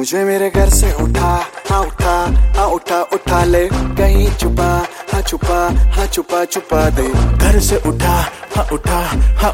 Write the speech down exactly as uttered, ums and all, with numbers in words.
मुझे मेरे घर से उठा, हाँ उठा, हाँ उठा उठा ले, कहीं छुपा, हाँ छुपा, हाँ छुपा छुपा दे। घर से उठा, हाँ उठा, हाँ